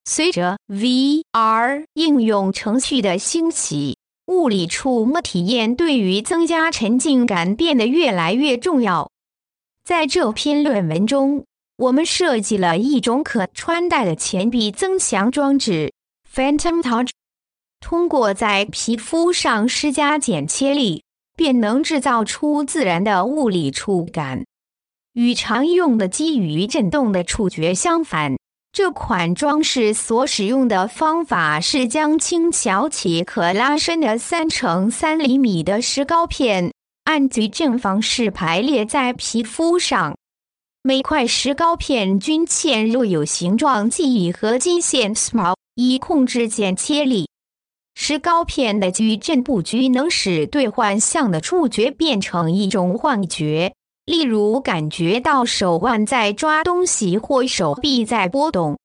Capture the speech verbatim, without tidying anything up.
随着 V R 应用程序的兴起，物理触摸体验对于增加沉浸感变得越来越重要。在这篇论文中，我们设计了一种可穿戴的前臂增强装置 Phantom Touch， 通过在皮肤上施加剪切力，便能制造出自然的物理触感。与常用的基于震动的触觉相反，这款装饰所使用的方法是将轻巧且可拉伸的三乘三厘米的石膏片按矩阵方式排列在皮肤上，每块石膏片均嵌入有形状记忆和基线 small， 以控制剪切力。石膏片的矩阵布局能使对幻象的触觉变成一种幻觉，例如感觉到手腕在抓东西或手臂在波动。